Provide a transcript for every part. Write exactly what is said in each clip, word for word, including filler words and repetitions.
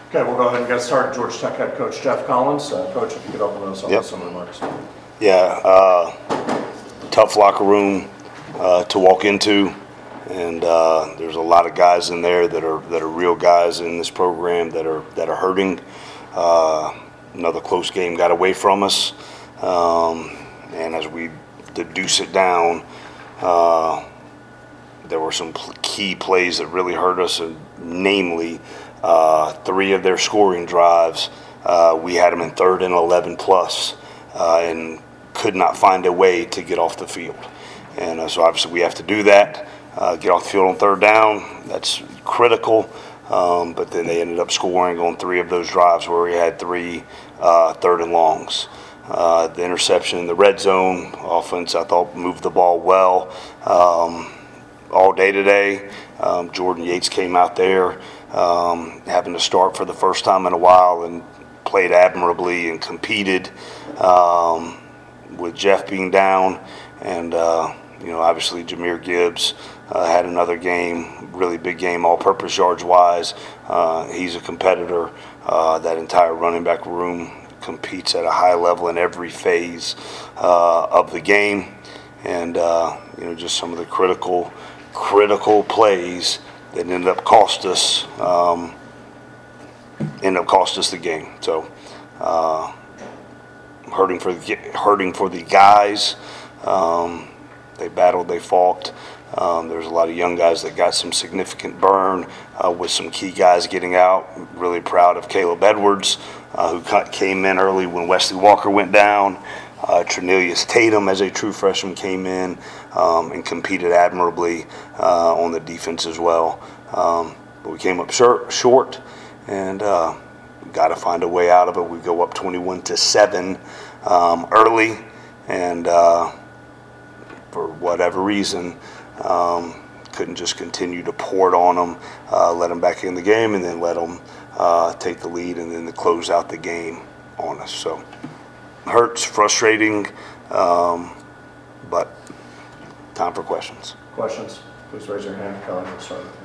Okay, we'll go ahead and get started. Georgia Tech head coach Jeff Collins. Uh, coach, if you could open us up Yep. with some remarks. Yeah, uh, tough locker room uh, to walk into, and uh, there's a lot of guys in there that are that are real guys in this program that are that are hurting. Uh, another close game got away from us, um, and as we deduce it down, uh, there were some key plays that really hurt us, and namely uh, three of their scoring drives. Uh, we had them in third and eleven plus, uh, and could not find a way to get off the field. And uh, so obviously we have to do that, uh, get off the field on third down. That's critical. Um, but then they ended up scoring on three of those drives where we had three uh, third and longs. Uh, the interception in the red zone offense, I thought, moved the ball well um, all day today. Um, Jordan Yates came out there um, having to start for the first time in a while and played admirably and competed. Um, with Jeff being down, and uh, you know, obviously Jahmyr Gibbs uh, had another game, really big game, all-purpose yards-wise. Uh, he's a competitor. Uh, that entire running back room competes at a high level in every phase uh, of the game, and uh, you know, just some of the critical, critical plays that ended up cost us, um, ended up cost us the game. So. Uh, hurting for the, hurting for the guys. Um, they battled, they fought. Um, there's a lot of young guys that got some significant burn uh, with some key guys getting out. Really proud of Caleb Edwards, uh, who cut, came in early when Wesley Walker went down. Uh, Trinelius Tatum, as a true freshman, came in um, and competed admirably uh, on the defense as well. Um, but we came up short, short and uh, got to find a way out of it. We go up twenty-one to seven um, early, and uh, for whatever reason, um, couldn't just continue to pour it on them, uh, let them back in the game, and then let them uh, take the lead, and then to close out the game on us. So hurts, frustrating, um, but time for questions. Questions? Please raise your hand. Kelly, we'll start with you.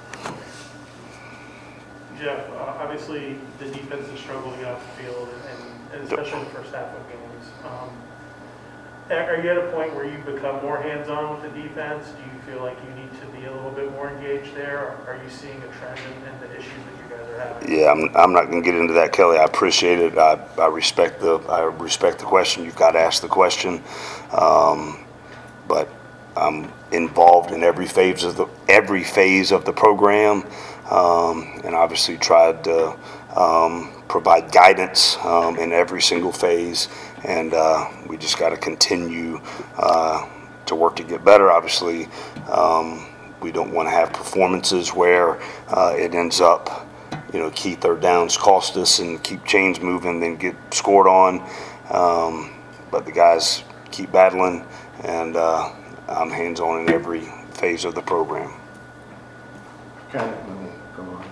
Jeff, uh, obviously the defense is struggling out the field, and, and especially in the first half of games. Um, are you at a point where you've become more hands-on with the defense? Do you feel like you need to be a little bit more engaged there? Or are you seeing a trend in, in the issues that you guys are having? Yeah, I'm, I'm not going to get into that, Kelly. I appreciate it. I, I respect the I respect the question. You've got to ask the question, um, but I'm involved in every phase of the every phase of the program. Um, and obviously tried to um, provide guidance um, in every single phase, and uh, we just got to continue uh, to work to get better. Obviously, um, we don't want to have performances where uh, it ends up, you know, key third downs cost us and keep chains moving, then get scored on. Um, but the guys keep battling, and uh, I'm hands-on in every phase of the program. Okay, go on.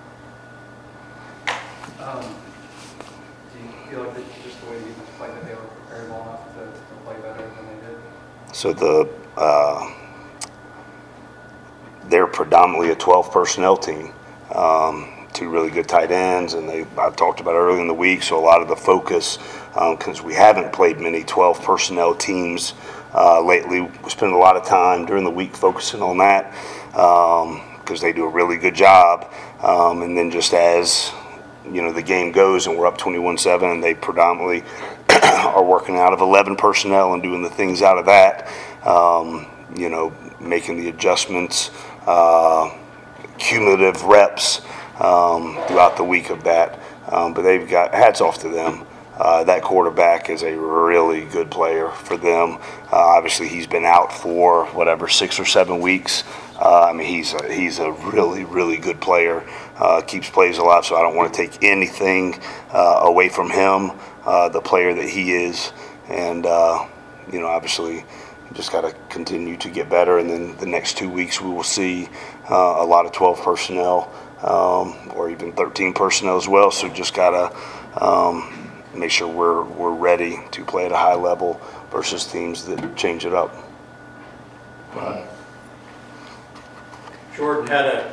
Um, do you feel like that just the way the defense played, that they were prepared well enough to, to play better than they did? So the uh, they're predominantly a twelve personnel team. Um, two really good tight ends, and they I talked about early in the week. So a lot of the focus, because um, we haven't played many twelve personnel teams uh, lately, we spend a lot of time during the week focusing on that. Um, because they do a really good job, um, and then just as you know the game goes and we're up twenty-one seven, and they predominantly are working out of eleven personnel and doing the things out of that, um, you know, making the adjustments, uh, cumulative reps um, throughout the week of that. Um, but they've got hats off to them. Uh, that quarterback is a really good player for them. Uh, obviously, he's been out for whatever six or seven weeks. Uh, I mean, he's a, he's a really, really good player. Uh, keeps plays alive, so I don't want to take anything uh, away from him, uh, the player that he is. And, uh, you know, obviously, just got to continue to get better. And then the next two weeks, we will see uh, a lot of twelve personnel um, or even thirteen personnel as well. So just got to um, make sure we're, we're ready to play at a high level versus teams that change it up. Go ahead. Jordan had a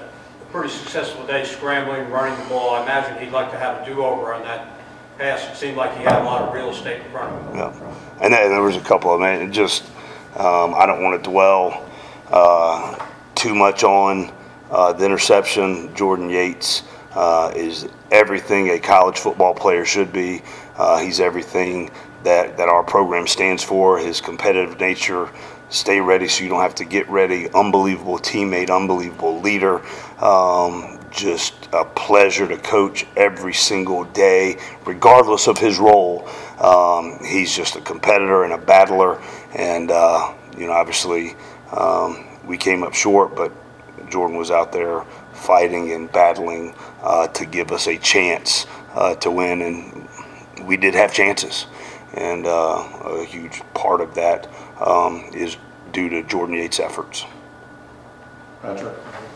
pretty successful day scrambling, running the ball. I imagine he'd like to have a do-over on that pass. It seemed like he had a lot of real estate in front of him. Yeah, and then there was a couple of them. It just um, I don't want to dwell uh, too much on uh, the interception. Jordan Yates uh, is everything a college football player should be. Uh, he's everything that that our program stands for. His competitive nature. Stay ready so you don't have to get ready. Unbelievable teammate, unbelievable leader. Um, just a pleasure to coach every single day, regardless of his role. Um, he's just a competitor and a battler. And, uh, you know, obviously um, we came up short, but Jordan was out there fighting and battling uh, to give us a chance uh, to win. And we did have chances. And uh, a huge part of that um, is due to Jordan Yates' efforts. Patrick?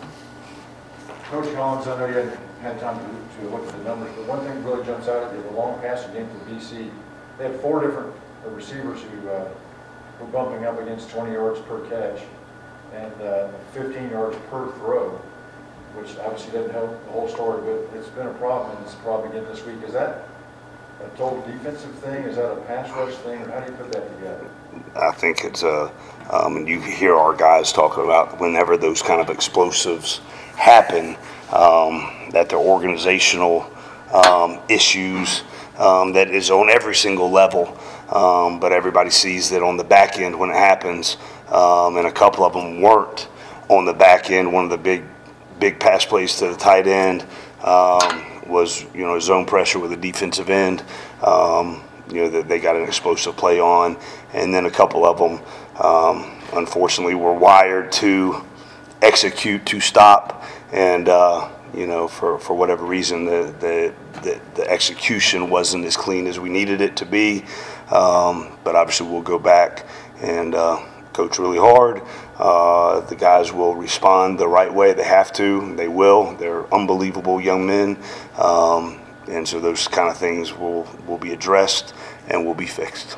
Coach Collins, I know you hadn't had time to, to look at the numbers, but one thing that really jumps out at you, the long passing game for B C. They had four different uh, receivers who uh, were bumping up against twenty yards per catch and uh, fifteen yards per throw, which obviously doesn't help the whole story, but it's been a problem, and it's a problem again this week. Is that a total defensive thing? Is that a pass rush thing, or how do you put that together? I think it's a, um, and you hear our guys talking about whenever those kind of explosives happen, um, that they're organizational um, issues um, that is on every single level. Um, but everybody sees that on the back end when it happens, um, and a couple of them weren't on the back end. One of the big, big pass plays to the tight end um, was, you know, zone pressure with a defensive end. Um, you know, that they got an explosive play on, and then a couple of them, um, unfortunately, were wired to execute to stop, and uh, you know, for, for whatever reason, the, the the the execution wasn't as clean as we needed it to be. Um, but obviously, we'll go back and uh, coach really hard. Uh, the guys will respond the right way. They have to. They will. They're unbelievable young men. Um, And so those kind of things will, will be addressed and will be fixed.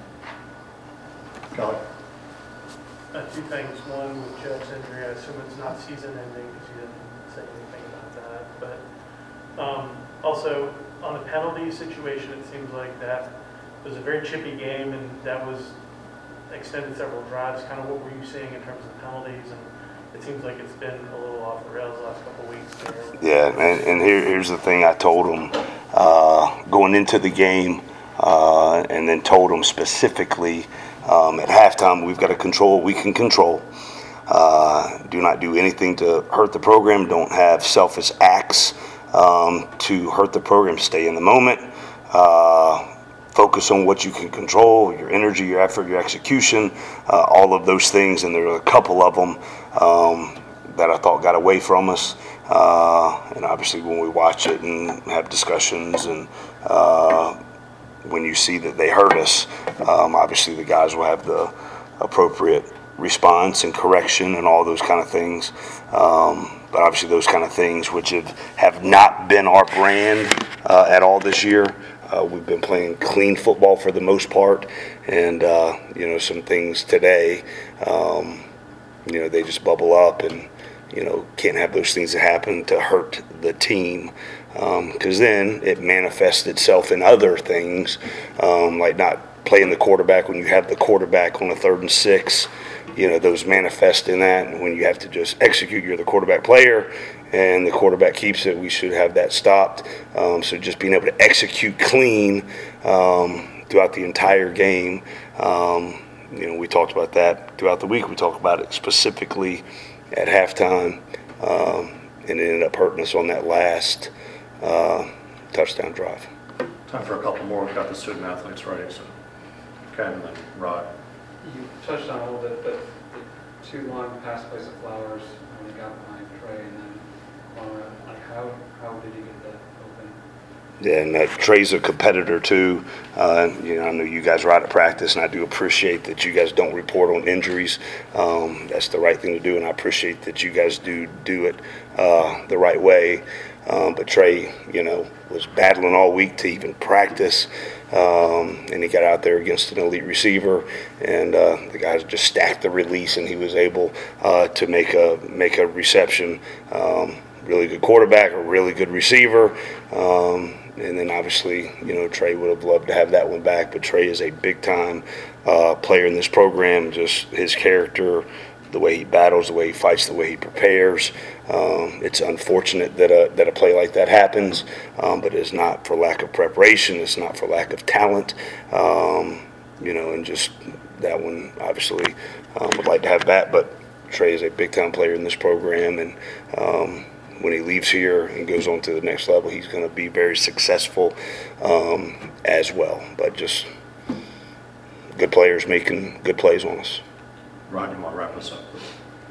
Kelly? Uh, two things. One, with Jeff's injury, I assume it's not season ending because you didn't say anything about that. But um, also, on a penalty situation, it seems like that was a very chippy game, and that was extended several drives. Kind of what were you seeing in terms of penalties? And it seems like it's been a little off the rails the last couple of weeks there. Yeah, and, and here, here's the thing I told them uh, going into the game, uh, and then told them specifically um, at halftime, we've got to control what we can control. Uh, do not do anything to hurt the program. Don't have selfish acts um, to hurt the program. Stay in the moment. Uh, Focus on what you can control, your energy, your effort, your execution, uh, all of those things. And there are a couple of them um, that I thought got away from us. Uh, and obviously when we watch it and have discussions and uh, when you see that they hurt us, um, obviously the guys will have the appropriate response and correction and all those kind of things. Um, but obviously those kind of things which have, have not been our brand uh, at all this year. Uh, we've been playing clean football for the most part, and uh, you know, some things today, um, you know, they just bubble up, and you know, can't have those things that happen to hurt the team, because um, then it manifests itself in other things, um, like not playing the quarterback when you have the quarterback on a third and six. You know, those manifest in that, and when you have to just execute, you're the quarterback player, and the quarterback keeps it, we should have that stopped. Um, so just being able to execute clean um, throughout the entire game, um, you know, we talked about that throughout the week. We talked about it specifically at halftime, um, and it ended up hurting us on that last uh, touchdown drive. Time for a couple more. We've got the student athletes ready, so Ken and then Rod. You touched on it a little bit, but the two long pass plays of Flowers when he got behind Trey, and then one around, like how how did he get that open? Yeah, and uh, Trey's a competitor too. Uh, you know, I know you guys are out at practice, and I do appreciate that you guys don't report on injuries. Um, that's the right thing to do, and I appreciate that you guys do do it uh, the right way. Um, but Trey, you know, was battling all week to even practice, um, and he got out there against an elite receiver, and uh, the guys just stacked the release, and he was able uh, to make a make a reception. Um, really good quarterback, a really good receiver. Um, and then obviously, you know, Trey would have loved to have that one back, but Trey is a big-time uh, player in this program. Just his character, the way he battles, the way he fights, the way he prepares. Um, it's unfortunate that a, that a play like that happens, um, but it's not for lack of preparation. It's not for lack of talent. Um, you know, and just that one, obviously, um, would like to have that. But Trey is a big-time player in this program, and um, when he leaves here and goes on to the next level, he's going to be very successful um, as well. But just good players making good plays on us. Ron, you want to wrap us up, please?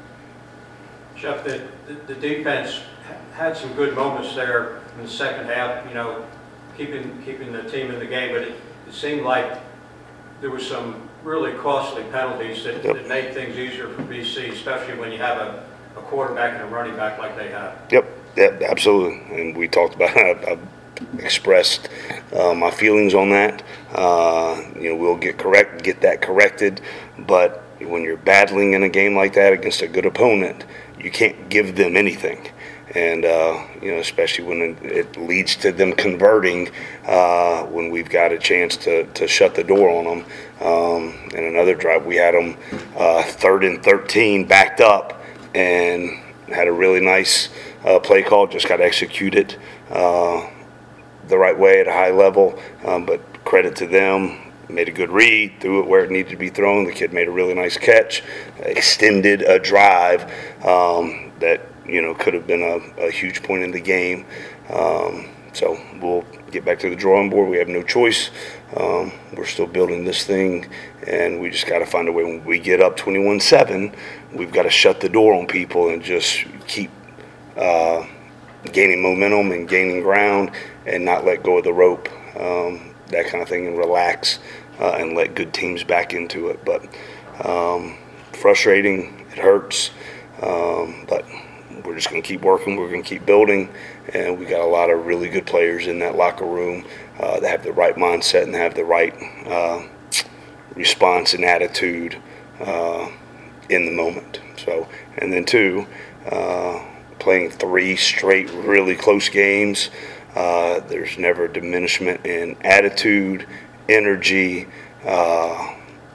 Jeff, the, the the defense had some good moments there in the second half, you know, keeping keeping the team in the game, but it, it seemed like there was some really costly penalties that, Yep. that made things easier for B C, especially when you have a, a quarterback and a running back like they have. Yep, yep, absolutely. And we talked about it. I've, I've expressed uh, my feelings on that. Uh, you know, we'll get correct, get that corrected. But when you're battling in a game like that against a good opponent, you can't give them anything. And, uh, you know, especially when it leads to them converting uh, when we've got a chance to, to shut the door on them. Um, in another drive, we had them uh, third and thirteen backed up and had a really nice uh, play call, just got executed uh, the right way at a high level. Um, but credit to them. Made a good read, threw it where it needed to be thrown. The kid made a really nice catch, extended a drive um, that, you know, could have been a, a huge point in the game. Um, so we'll get back to the drawing board. We have no choice. Um, we're still building this thing, and we just got to find a way. When we get up twenty-one seven, we've got to shut the door on people and just keep uh, gaining momentum and gaining ground and not let go of the rope. Um, that kind of thing, and relax uh, and let good teams back into it. But um, frustrating, it hurts, um, but we're just going to keep working, we're going to keep building, and we got a lot of really good players in that locker room uh, that have the right mindset and have the right uh, response and attitude uh, in the moment. So, and then two, uh, playing three straight really close games. Uh, there's never diminishment in attitude, energy, uh,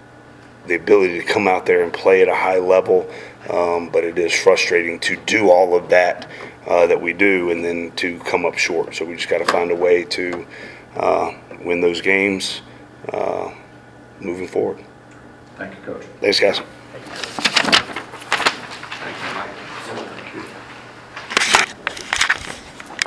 the ability to come out there and play at a high level. Um, but it is frustrating to do all of that uh, that we do and then to come up short. So we just got to find a way to uh, win those games uh, moving forward. Thank you, Coach. Thanks, guys.